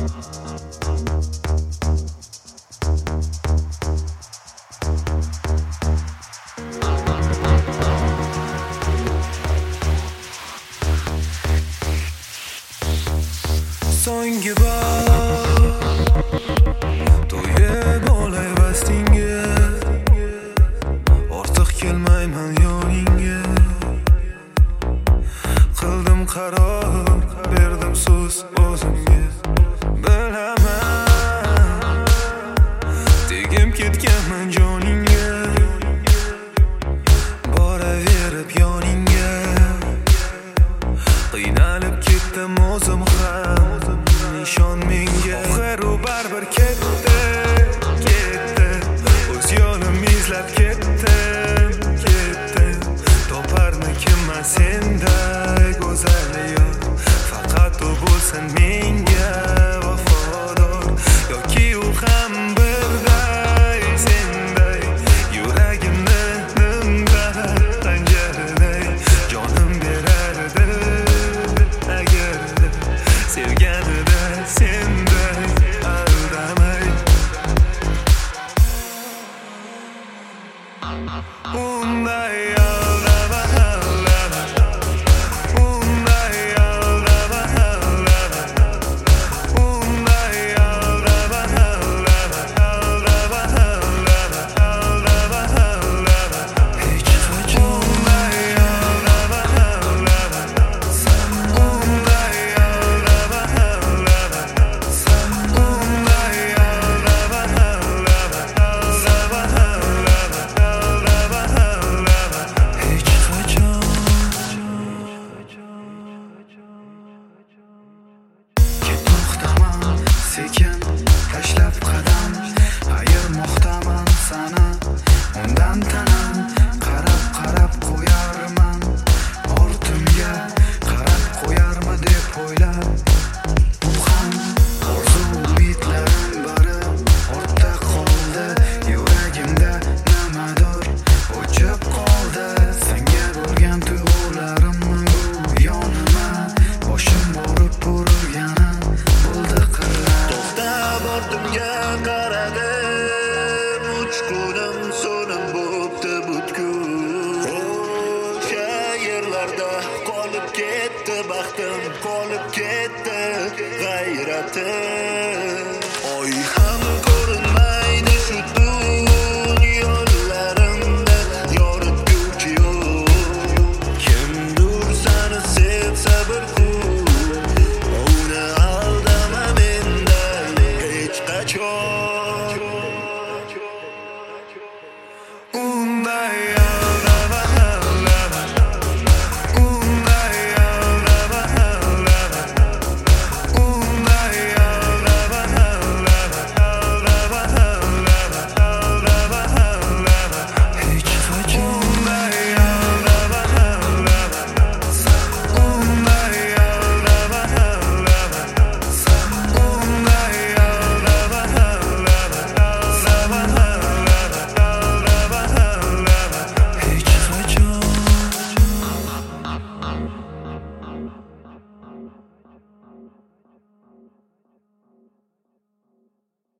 So'nggi bor to'yib olay vastingga, ortiq kelmayman yoningga. Qildim qaror, berdim so'z o'zimga. Bilaman tegib ketganman joningga, boraverib yoningga. Qiynalib ketdim o'zim ham, nishon menga. Oxiru baribir ketdi, o'z yo'lim izlab ketdim. Toparmikinman senday go'zal yor, faqat u bo'lsin menga vafodor. Yoki u ham birday senday, yuragimni nimdalar panjaraday jonim berardi agarda sevganida senday aldamay. Unday aldama aldama, unday aldama aldama, unday aldama aldama, aldama aldama, aldama aldama. Hech qachon unday aldama aldama, unday aldama aldama, unday aldama aldama, aldama aldama. Hech qachon to'xtaman sekin tashlab qadam, ayirmoqdaman sana undan tanam. Qarab qo'yarman ortimga, qarab qo'yarmi deb o'ylab. Bu ham orzu umidlarim bari ortda qoldi, yuragimda nimadir o'chib qoldi. Senga bo'lgan tuyg'ularimni bu yonima, boshim borib burilganim bo'ldi qirlar. To'xtab ortimga qaradim, uchqunim so'nim bo'pti butkul. O'sha yerlarda qolib ketdi baxtim, qolib ketdi g'ayratim.